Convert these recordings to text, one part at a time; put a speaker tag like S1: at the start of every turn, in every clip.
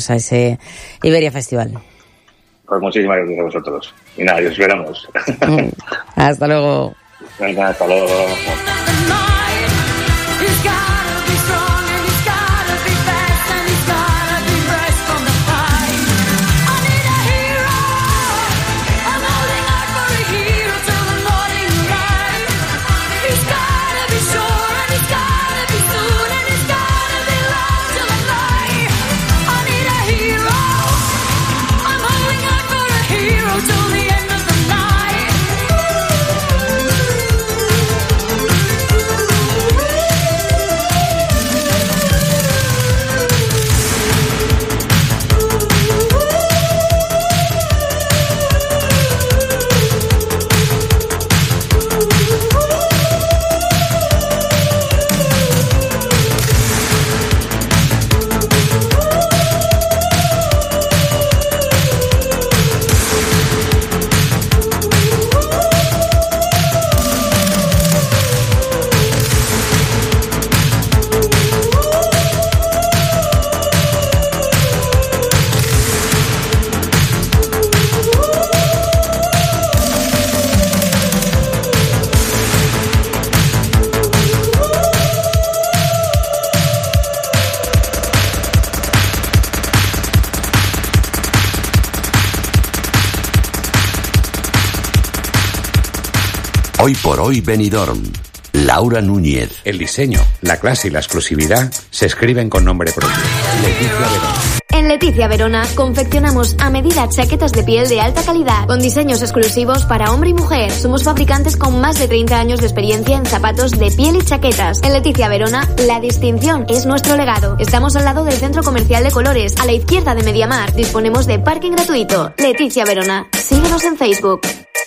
S1: a ese Iberia Festival.
S2: Pues muchísimas gracias a vosotros. Y nada, os esperamos.
S1: Hasta luego.
S2: Venga, hasta luego.
S3: Hoy por hoy Benidorm. Laura Núñez.
S4: El diseño, la clase y la exclusividad se escriben con nombre propio. Leticia Verona.
S5: En Leticia Verona confeccionamos a medida chaquetas de piel de alta calidad, con diseños exclusivos para hombre y mujer. Somos fabricantes con más de 30 años de experiencia en zapatos de piel y chaquetas. En Leticia Verona, la distinción es nuestro legado. Estamos al lado del Centro Comercial de Colores, a la izquierda de Mediamar. Disponemos de parking gratuito. Leticia Verona. Síguenos en Facebook.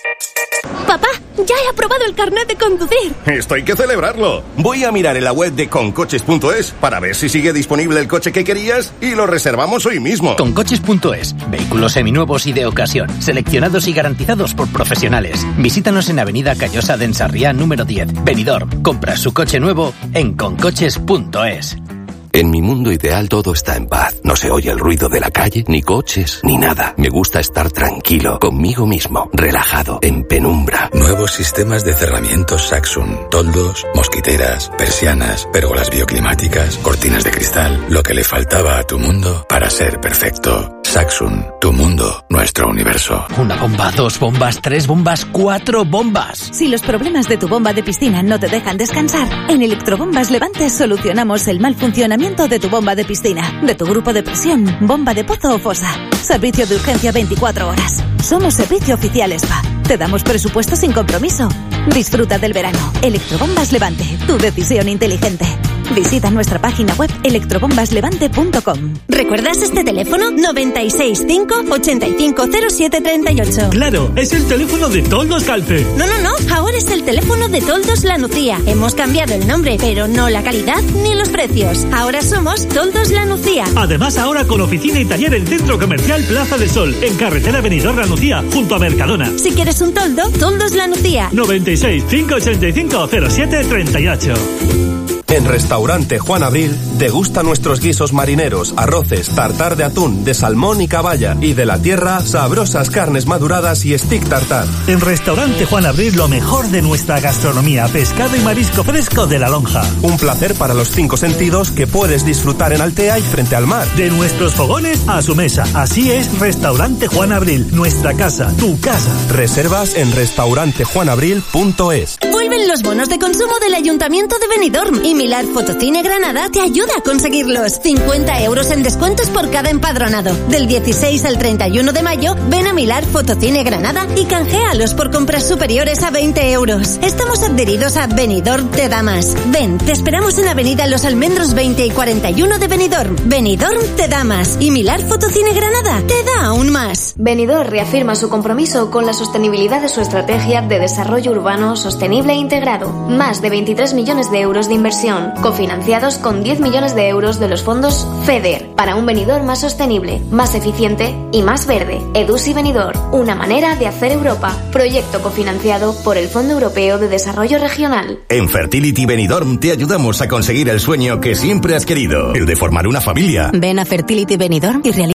S6: Papá, ya he aprobado el carnet de conducir.
S7: Esto hay que celebrarlo. Voy a mirar en la web de concoches.es para ver si sigue disponible el coche que querías y lo reservamos hoy mismo.
S8: Concoches.es. Vehículos seminuevos y de ocasión, seleccionados y garantizados por profesionales. Visítanos en Avenida Callosa de Ensarriá número 10, Benidorm. Compra su coche nuevo en concoches.es.
S3: En mi mundo ideal todo está en paz. No se oye el ruido de la calle, ni coches, ni nada. Me gusta estar tranquilo, conmigo mismo, relajado, en penumbra.
S9: Nuevos sistemas de cerramientos Saxon. Toldos, mosquiteras, persianas, pérgolas bioclimáticas, cortinas de cristal. Lo que le faltaba a tu mundo para ser perfecto. Saxon, tu mundo, nuestro universo.
S8: Una bomba, 2 bombas, 3 bombas, 4 bombas.
S10: Si los problemas de tu bomba de piscina no te dejan descansar, en Electrobombas Levante solucionamos el mal funcionamiento de tu bomba de piscina, de tu grupo de presión, bomba de pozo o fosa. Servicio de urgencia 24 horas. Somos servicio oficial SPA. Te damos presupuesto sin compromiso. Disfruta del verano. Electrobombas Levante, tu decisión inteligente. Visita nuestra página web electrobombaslevante.com.
S6: ¿Recuerdas este teléfono? 96 5 85 07 38.
S11: Claro, es el teléfono de Toldos Calce.
S6: No, ahora es el teléfono de Toldos La Nucía. Hemos cambiado el nombre, pero no la calidad ni los precios. Ahora somos Toldos La Nucía.
S11: Además, ahora con oficina y taller en Centro Comercial Plaza del Sol, en carretera Benidorm La Nucía, junto a Mercadona.
S6: Si quieres un toldo, Toldos La Nucía.
S11: 96 585 07 38.
S12: En Restaurante Juan Abril, degusta nuestros guisos marineros, arroces, tartar de atún, de salmón y caballa. Y de la tierra, sabrosas carnes maduradas y stick tartar.
S11: En Restaurante Juan Abril, lo mejor de nuestra gastronomía, pescado y marisco fresco de La Lonja.
S12: Un placer para los 5 sentidos que puedes disfrutar en Altea y frente al mar.
S11: De nuestros fogones a su mesa. Así es Restaurante Juan Abril, nuestra casa, tu casa.
S12: Reservas en restaurantejuanabril.es.
S6: Vuelven los bonos de consumo del Ayuntamiento de Benidorm y Milar Fotocine Granada te ayuda a conseguirlos. 50 euros en descuentos por cada empadronado. Del 16 al 31 de mayo, ven a Milar Fotocine Granada y canjealos por compras superiores a 20 euros. Estamos adheridos a Benidorm te da más. Ven, te esperamos en Avenida Los Almendros 20 y 41 de Benidorm. Benidorm te da más y Milar Fotocine Granada te da aún más.
S5: Benidorm reafirma su compromiso con la sostenibilidad de su estrategia de desarrollo urbano sostenible e integrado. Más de 23 millones de euros de inversión, cofinanciados con 10 millones de euros de los fondos FEDER, para un Benidorm más sostenible, más eficiente y más verde. Edusi Benidorm, una manera de hacer Europa. Proyecto cofinanciado por el Fondo Europeo de Desarrollo Regional.
S7: En Fertility Benidorm te ayudamos a conseguir el sueño que siempre has querido, el de formar una familia.
S10: Ven a Fertility Benidorm y realiza